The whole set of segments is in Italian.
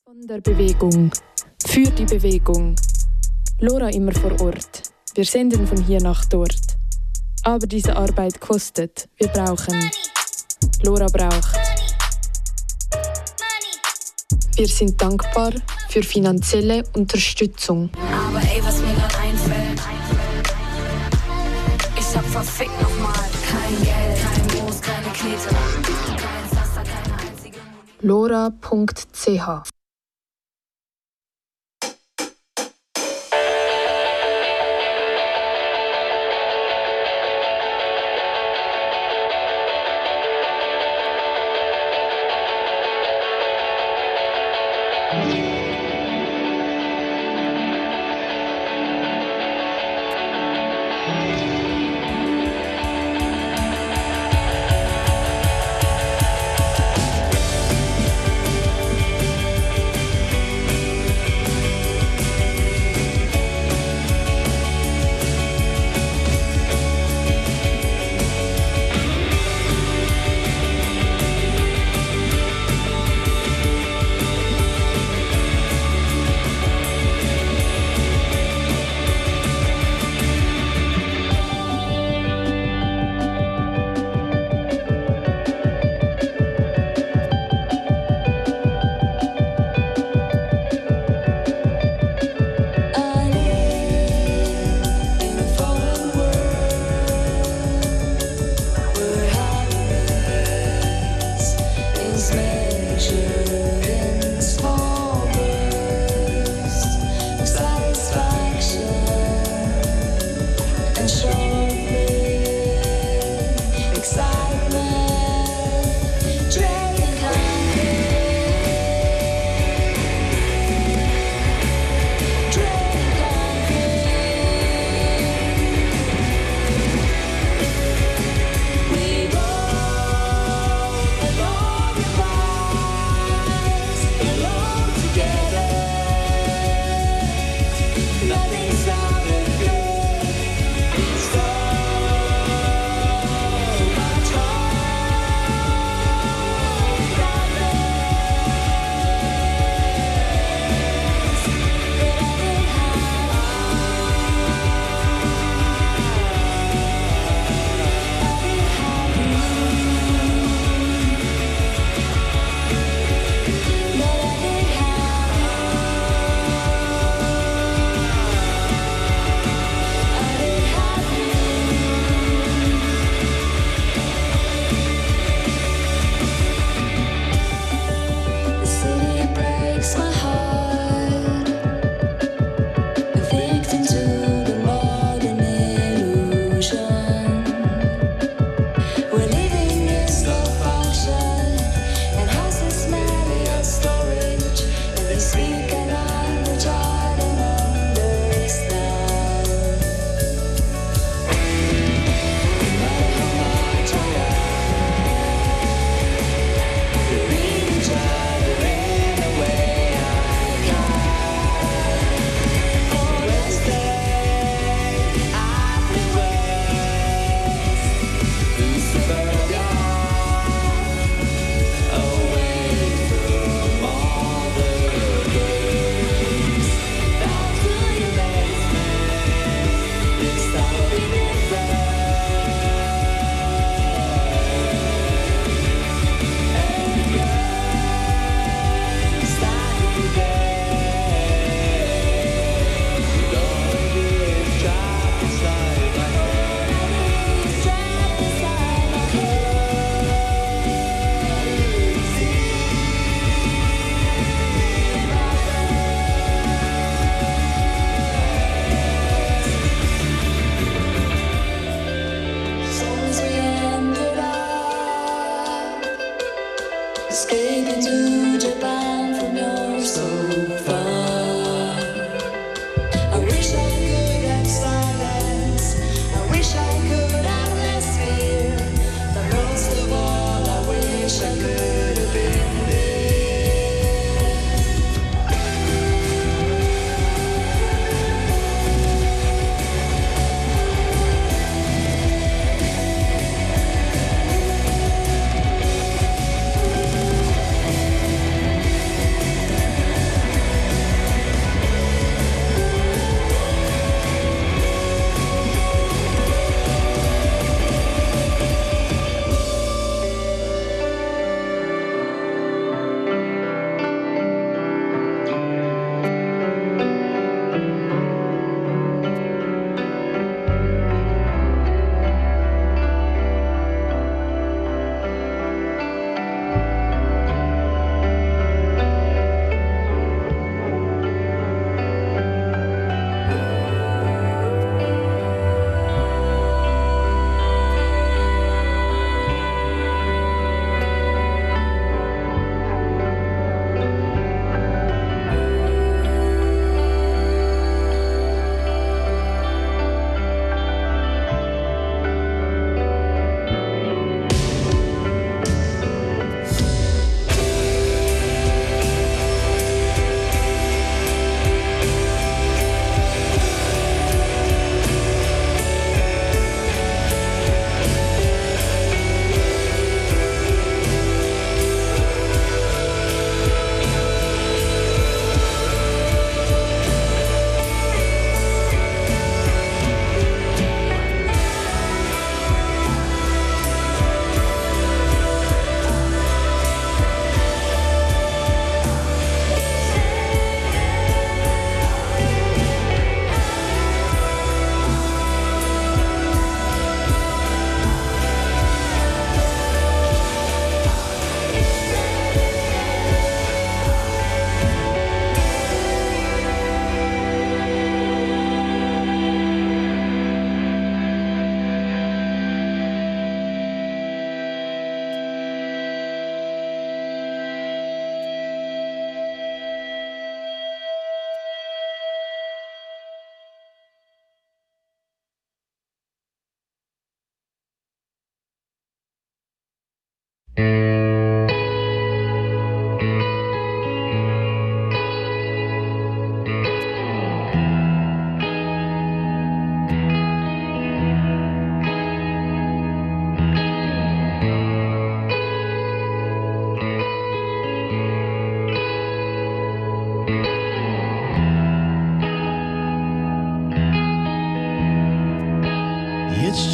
Von der Bewegung. Für die Bewegung. Lora immer vor Ort. Wir senden von hier nach dort. Aber diese Arbeit kostet. Wir brauchen. Lora braucht. Wir sind dankbar für finanzielle Unterstützung. Aber ey, was mir grad einfällt, ich hab verfickt nochmal kein Geld, kein Moos, keine Knete, kein Pflaster, keine einzige lora.ch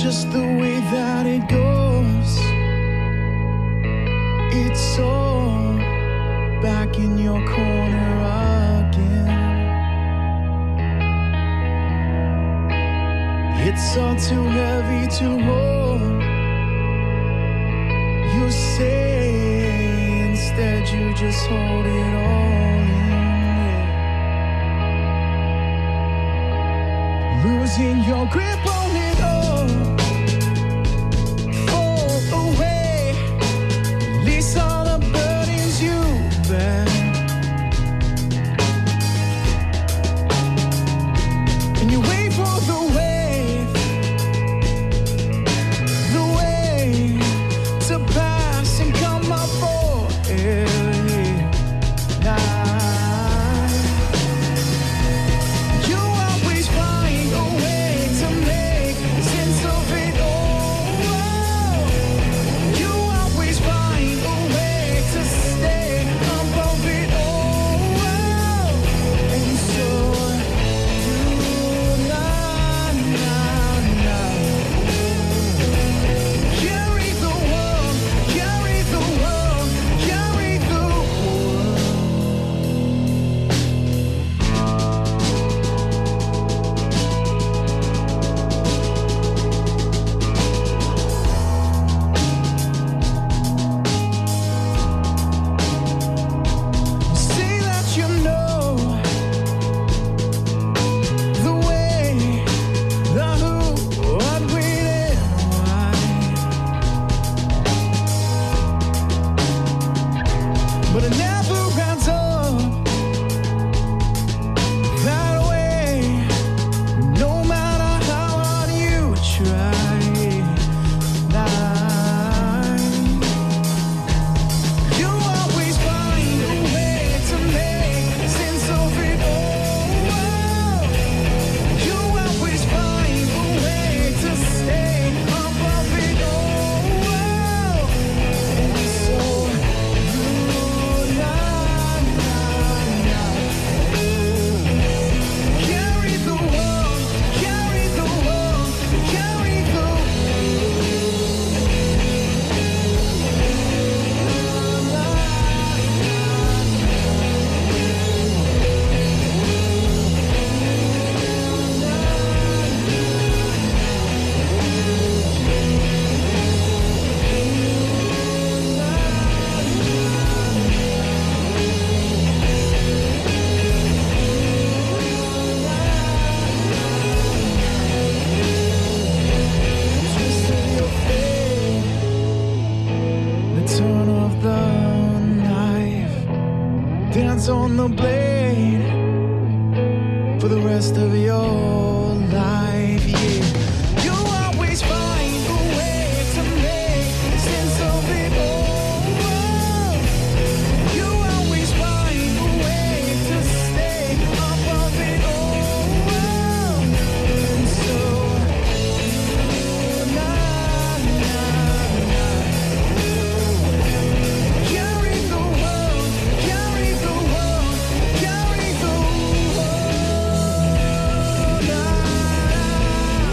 just the way that it goes. It's all back in your corner again. It's all too heavy to hold. You say instead you just hold it all in. Losing your grip on it all. Fall away. Release all the burdens you bear. And you wait for the wave to pass and come up for air. You always find a way to make sense of it all. You always find a way to stay above it all. And so you carry the world, carry the world, carry the world. Say that you know the way, the who, what, when, and why. But it never ends up that way, no matter how hard you try. You always find a way to make sense of it all. You always find a way to stay above it all. And so carry the world, carry the world, carry the world. Twist of your fate, the turn of the knife, dance on the blade for the rest of your life. Yeah, you always find a way to make sense of it all. You always find a way to stay above it all. And so carry the world, carry the world, carry the world.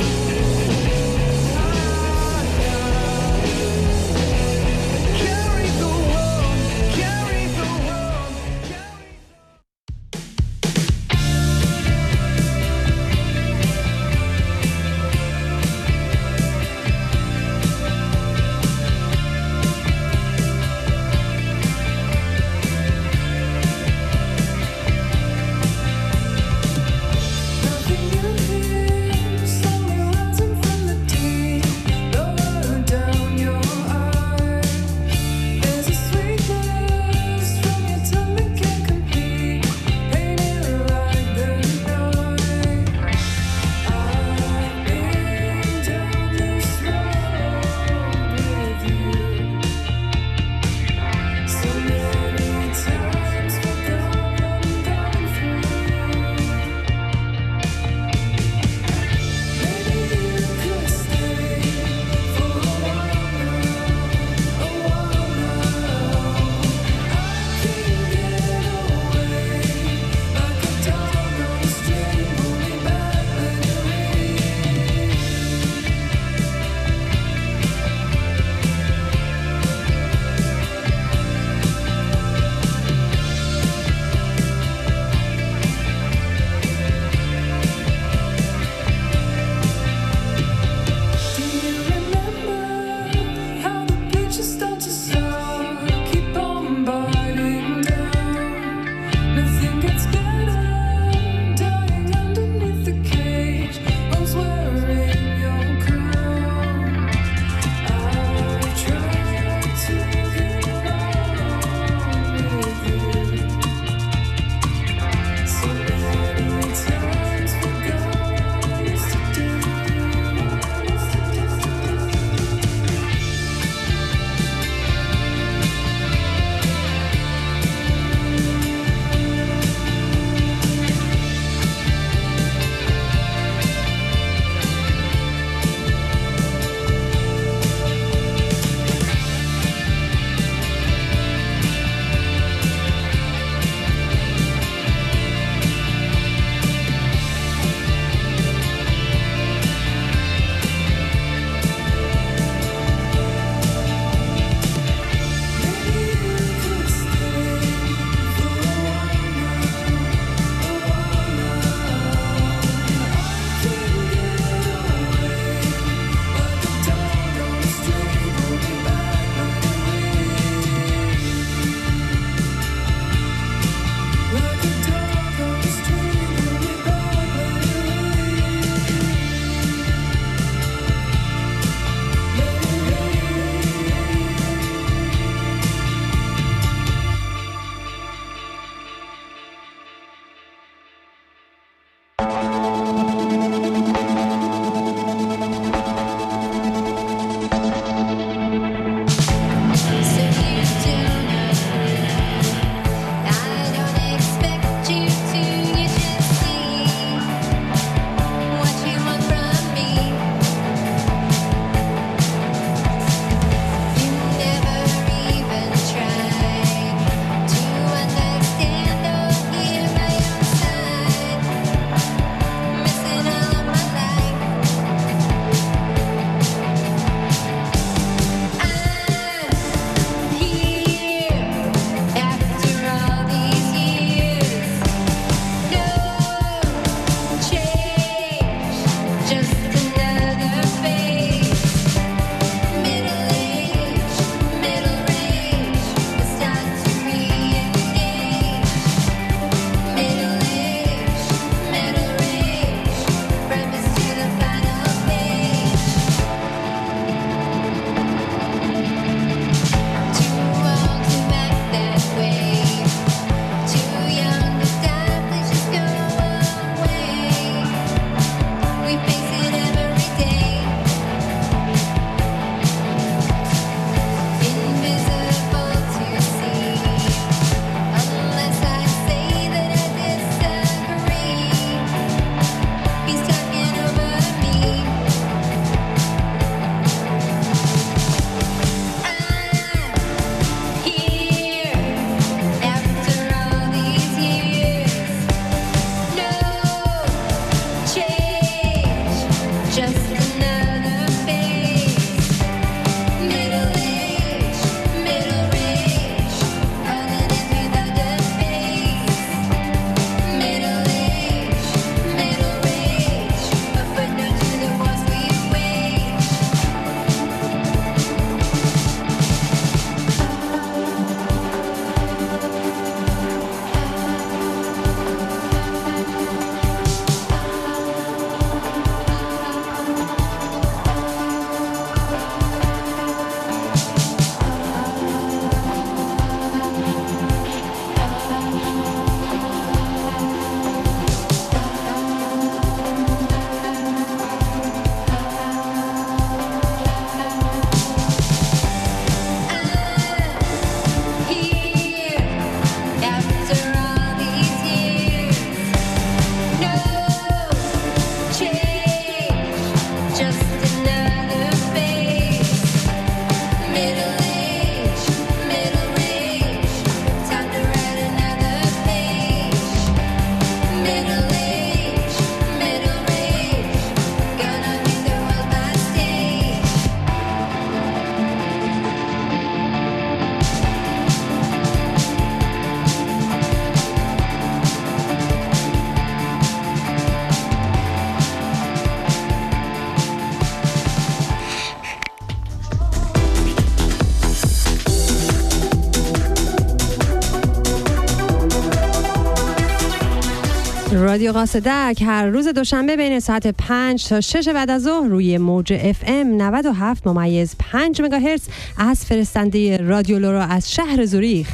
رادیو قاصدک هر روز دوشنبه بین ساعت 5 تا 6 بعد از ظهر روی موج FM 97.5 مگاهرتز از فرستنده رادیو لورا از شهر زوریخ.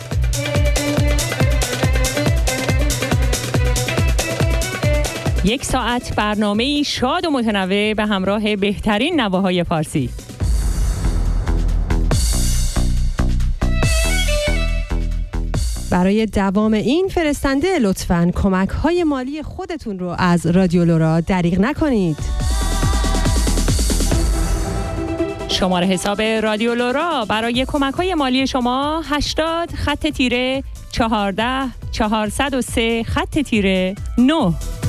یک ساعت برنامه‌ای شاد و متنوع به همراه بهترین نواهای فارسی. برای دوام این فرستنده لطفاً کمک‌های مالی خودتون رو از رادیو لورا دریغ نکنید. شماره حساب رادیو لورا برای کمک‌های مالی شما 80 خط تیره 14 403 خط تیره 9